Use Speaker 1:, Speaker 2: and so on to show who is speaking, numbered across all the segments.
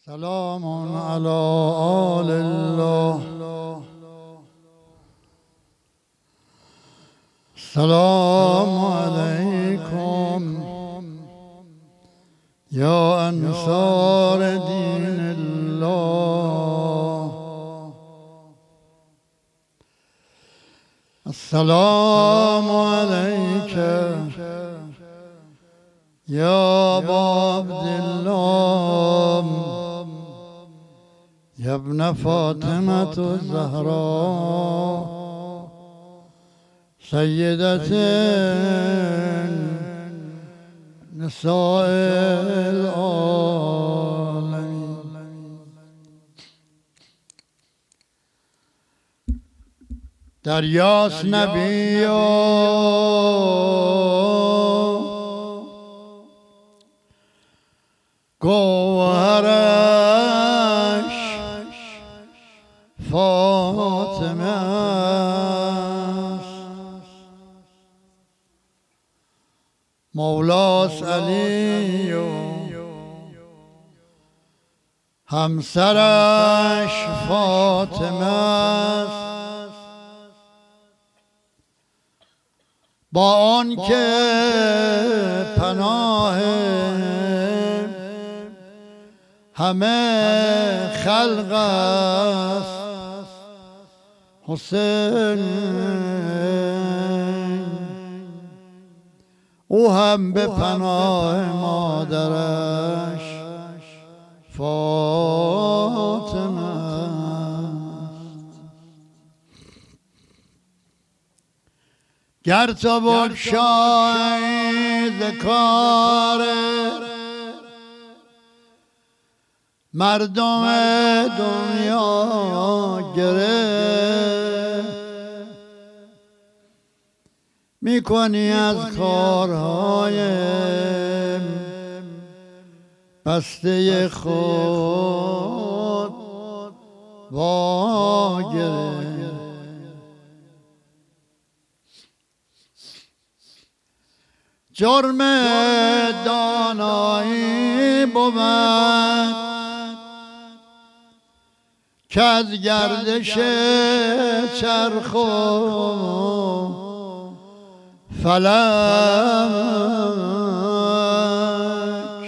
Speaker 1: سلام علی آل الله سلام علیکم یا انصار دین الله السلام علیک یا ابا عبدالله یا ابن فاطمة الزهراء سیدة نساء العالمین. دریاست نبی گوهرش فاطمه است، مولاس علی و همسرش فاطمه است. با آن که پناه همه خلق است حسین، او هم به پناه مادرش فاطمه است. گر تو بگشای ز کار مردم دنیا گره میکنی از کارهای بسته خود واگره. جرم دانایی بود که از گردش چرخ و فلک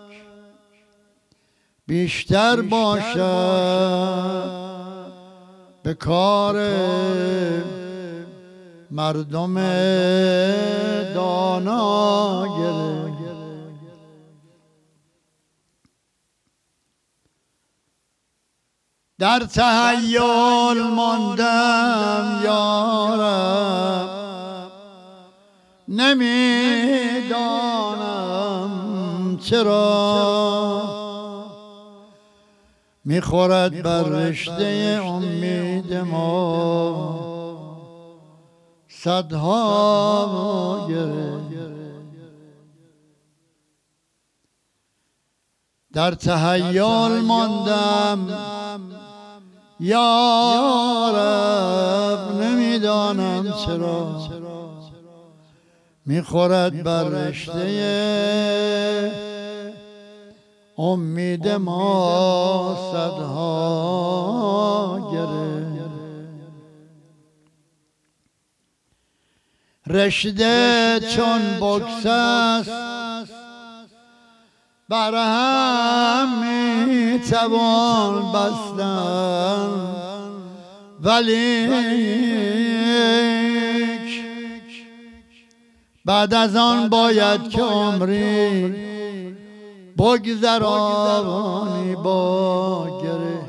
Speaker 1: بیشتر باشد به کار مردم دانا گره. در تحیل ماندم یارب، نمیدانم چرا میخورد بر رشته امید ما صدها گره. در تحیل ماندم یارب، نمیدانم چرا میخورد بر رشته امید ما صدها گره. رشته چون بکس است بر هم میتوان بستن، ولی بعد از آن باید که عمری بگذرانی با گره.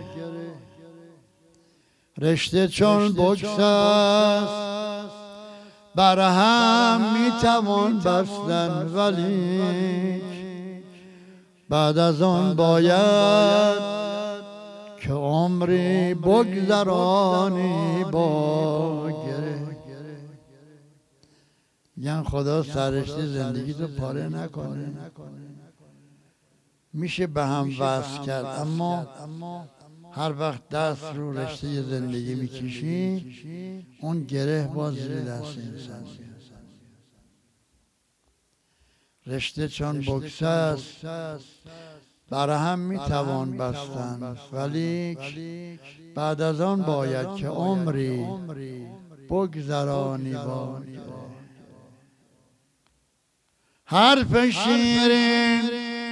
Speaker 1: رشته چون بکس است بر هم میتوان بستن، ولی بعد از آن باید که عمری بگذرانی با گره. یعنی خدا سررشته زندگی تو پاره نکنه. میشه به هم وصل کرد، اما هر وقت دست رو رشته زندگی میکشی اون گره باز زیر دست انسان. رشته چون بکس است برای هم میتوان بستن، ولی بعد از آن باید که عمری بگذرانی با حرف شیرین،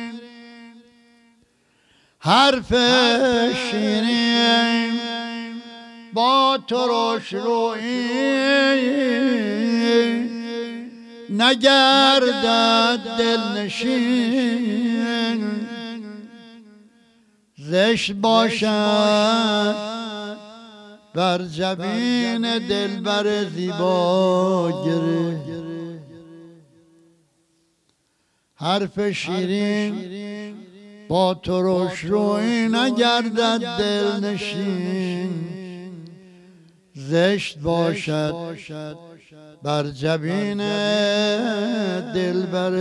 Speaker 1: حرف شیرین با ترش رویی نگردد دلنشین، زشت باشد بر جبین دلبر زیبا گره. حرف شیرین با ترش روی نگردد دلنشین، زشت باشد بر جبین دلبر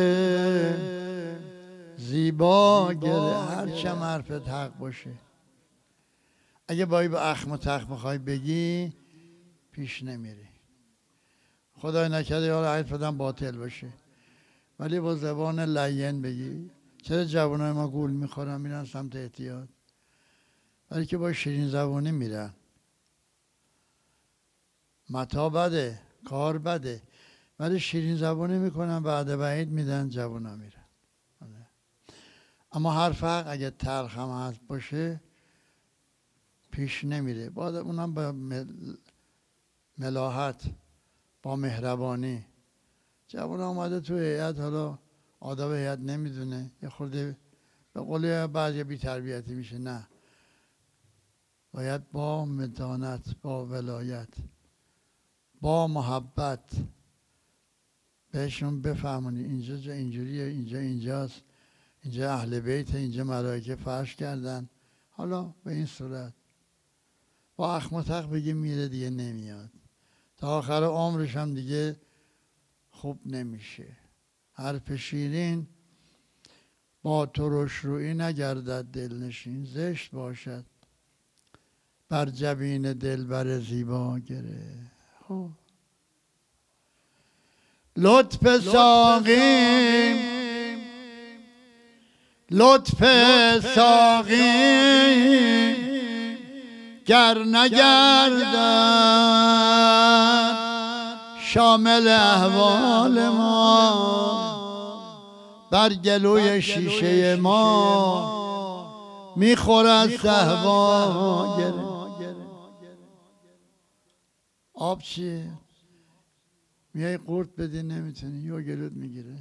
Speaker 1: زیبا گره. هرچم حرفت حق باشه، اگه با اخم و تخم میخوای بگی پیش نمیری. خدای نکرده یا حرف بدن باطل باشه، ولی با زبان لین بگی. چرا جوانای ما گول میخورن میرن سمت اعتیاد؟ ولی که با شیرین زبانی میرن. متا بده، کار بده، ولی شیرین زبانی میکنن، بعد بعید میدن، جوانا میرن. اما حرف حق اگه تلخ هم هست باشه پیش نمیره. باید اونم با ملاحت، با مهربانی. جوان آمده تو هیئت، حالا آداب هیئت نمیدونه، یه خورده به قول بعضی بی تربیتی میشه. نه، باید با متانت، با ولایت، با محبت بهشون بفهمونی اینجا اینجوریه، اینجاست، اینجا اهل بیت، اینجا ملائکه فرش کردن. حالا به این صورت با اخم و تخم بگی میره دیگه نمیاد، تا آخر عمرش هم دیگه خوب نمیشه. حرف شیرین با ترش رویی نگردد دلنشین، زشت باشد بر جبین دلبر زیبا گره. لطف ساقی، لطف ساقی گر نگردد شامل احوال ما، بر گلوی شیشه ما میخورد صهبا گره. آب چیه؟ میای قورت بدی نمیتونی، یا گلوت میگیره.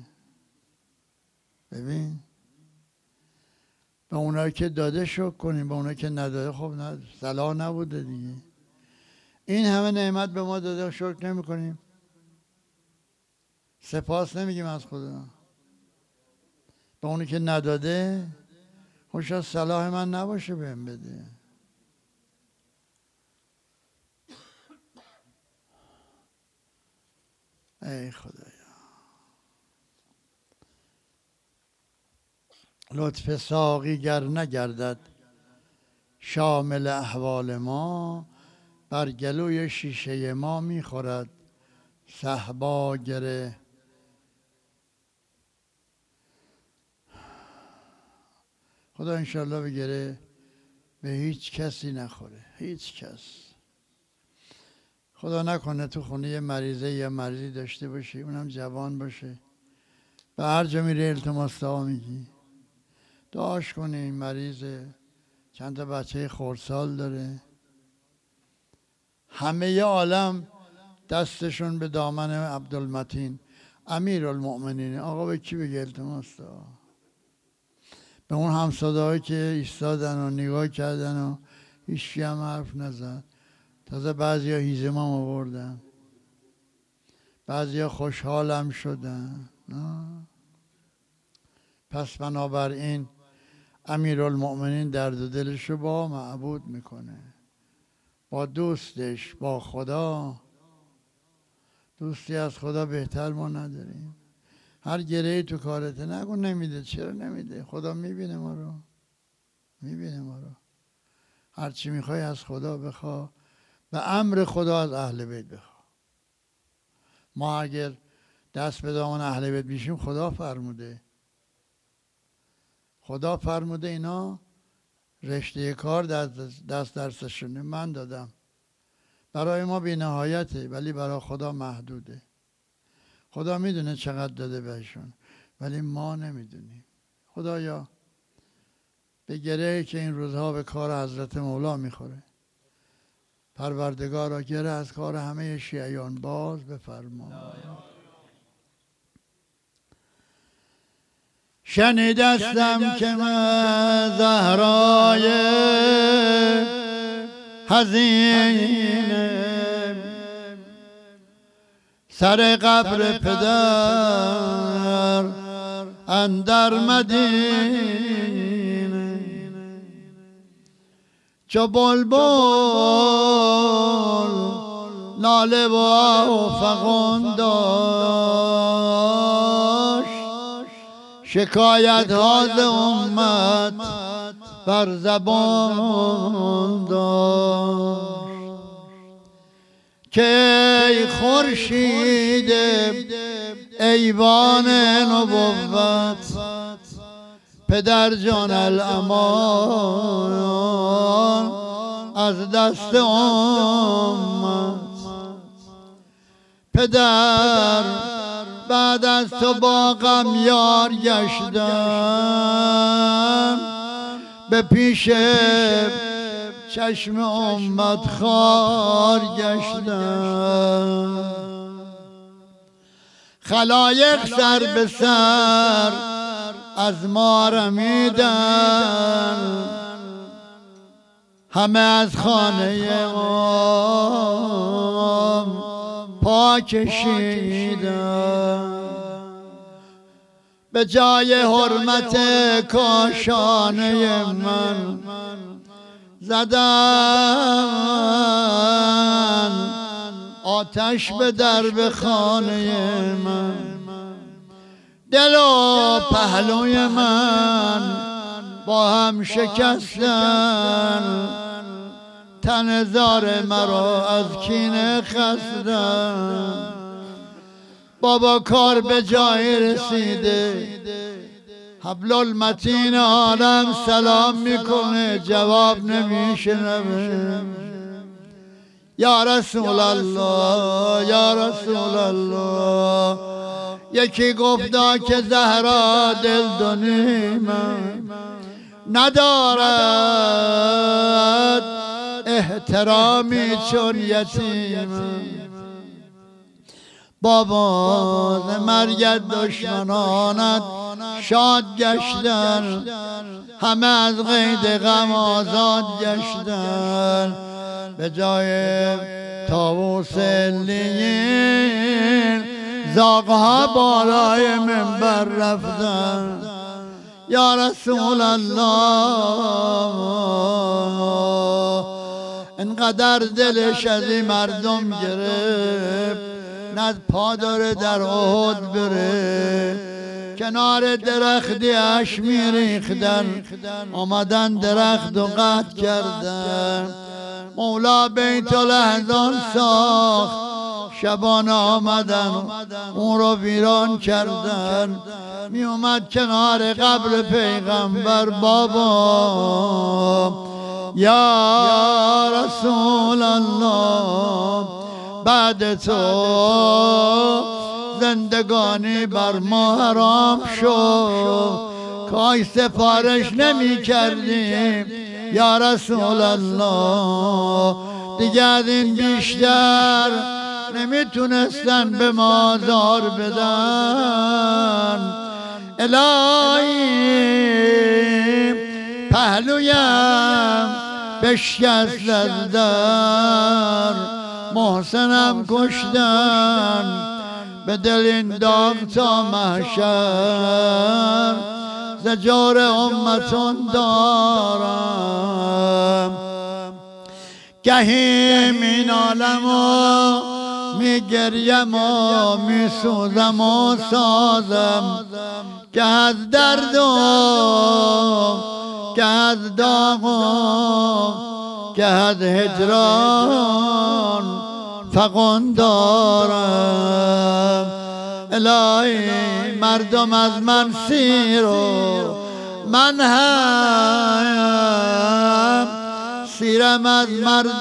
Speaker 1: ببین، به اونایی که داده شکر کنیم، به اونایی که نداده خب صلاح نبوده دیگه. این همه نعمت به ما داده شکر نمی کنیم، سپاس نمیگیم از خدا. به اونی که نداده خوش از صلاح من نباشه بهم بده. ای خدایا، لطف ساقی گر نگردد شامل احوال ما، بر گلوی شیشه ما میخورد صهبا گره. خدا انشالله بگره به هیچ کسی نخوره، هیچ کس. خدا نکنه تو خونه یه مریضه یا مریضی داشته باشی، اونم جوان باشه، به هر جا میره التماس دعا میگی، دعاش کنی. این مریضه، چند تا بچه خردسال داره، همه عالم دستشون به دامن عبدالمتین امیرالمؤمنین. آقا به کی بگه التماس دعا؟ به اون همساده‌هایی که ایستادن و نگاه کردن و هیچکی هم حرف نزد. تازه بعضی ها هیزم هم آوردن، بعضی ها خوشحالم شدن. پس بنابراین امیرالمؤمنین درد و دلش رو با معبود میکنه، با دوستش، با خدا. دوستی از خدا بهتر ما نداریم. هر گرهی تو کارته نگو نمیده. چرا نمیده؟ خدا میبینه ما رو، میبینه ما رو. هرچی میخوای از خدا بخوا، به امر خدا از اهل بیت بخوا. ما اگر دست به دامن اهل بیت بیشیم خدا فرموده، خدا فرموده اینا رشته کار دست درسشونه من دادم. برای ما بی نهایته ولی برای خدا محدوده. خدا میدونه چقدر داده بهشون ولی ما نمیدونیم. خدایا به گره که این روزها به کار حضرت مولا میخوره، پروردگارا گره از کار همه شیعیان باز بفرما. شنیدستم که من زهرای حزینه سر قبر پدر اندر مدینه چو بلبل لاله و فغان داشت شکایت ها ز امت بر زبان داشت که ای خورشید ایوان نبوت پدر جان الامان از دست امت پدر بعد از تو با غم یار گشتم به پیش چشم امت خار گشتم خلایق سر به سر از ما رمیدن همه از خانه امام پا کشیدن به جای حرمت کاشانه من زدن آتش به درب خانه من دل و پهلوی من با هم شکستن تن زار مرا از کینه خستن بابا کار به جای رسیده حبل المتین عالم سلام میکنه جواب نمیشنوه یا رسول الله یا رسول الله یکی گفتا که زهرا دل دو نیمه ندارد احترامی چون یتیمه بابا ز مرگ دشمنانت شاد گشتن همه از قید غم آزاد گشتن به جای طاووس علیین زاغها بالای منبر رفتن یا رسول الله انقدر دلش از این مردم گرفت نه پا داره در احد بره کنار درختی اش میریختن آمدن درخت و قطع کردن مولا بیت الاحزان ساخت شبانه آمدن اون رو ویران کردن می اومد کنار قبر پیغمبر بابا یا رسول الله بعد تو زندگانی بر ما حرام شد کاش سفارش نمی کردیم یا رسول الله دیگه از این بیشتر نمیتونستن به ما زار بدن الهی پهلویم بشکست از در محسنم کشتن به دل این داغ تا محشر زجار امتون دارم گهی می نالم و می گریم و می سوزم و سازم که از درد و که از داغ و که از هجران فغان دارم الهی مردم از من سیر و من هم سیرم از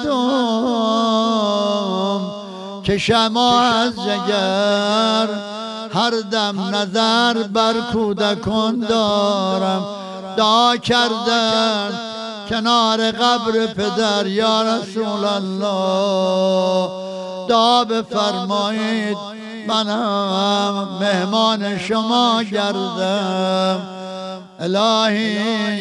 Speaker 1: مردم که شما از جگر هر دم نظر بر کودکان دارم. دعا کردن کنار قبر پدر یا رسول الله دعا بفرمایید منم مهمان شما گردم. الهی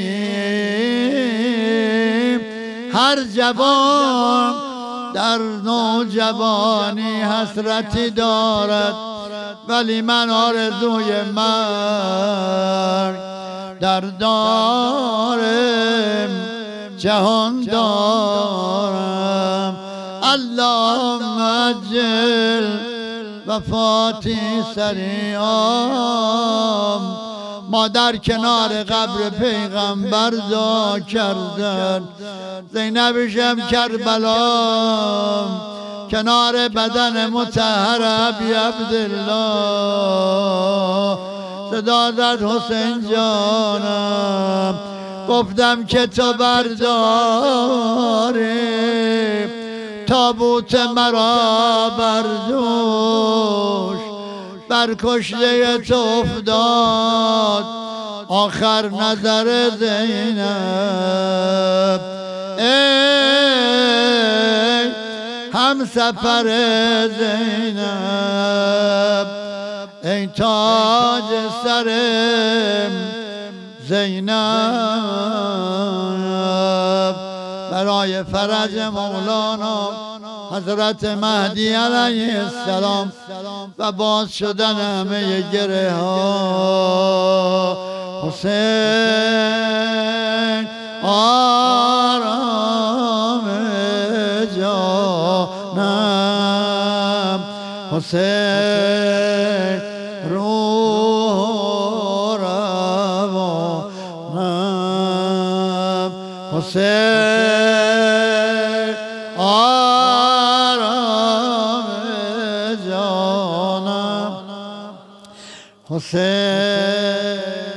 Speaker 1: هر جوان در نوجوانی حسرتی دارد ولی من آرزوی مرگ در دار جهان دارم. اللهم عجل وفاتی سریعا. مادر کنار قبر پیغمبر دعا کردن. زینب شم کربلا کنار بدن مطهر ابی عبدالله صدا زد حسین جانم. گفتم که تو برداری تابوت مرا بردوش بر کشته تو افتاد آخر نظر زینب. ای هم سفر زینب ای تاج سر زینب برای فرج مولانا حضرت مهدی علیه السلام و باز شدن همه گره ها. حسین آرام جانم حسین روح روانم حسین آرام جانم حسین